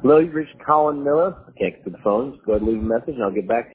Hello, you've reached Colin Miller. I can't get to the phone. Just go ahead and leave a message and I'll get back to you.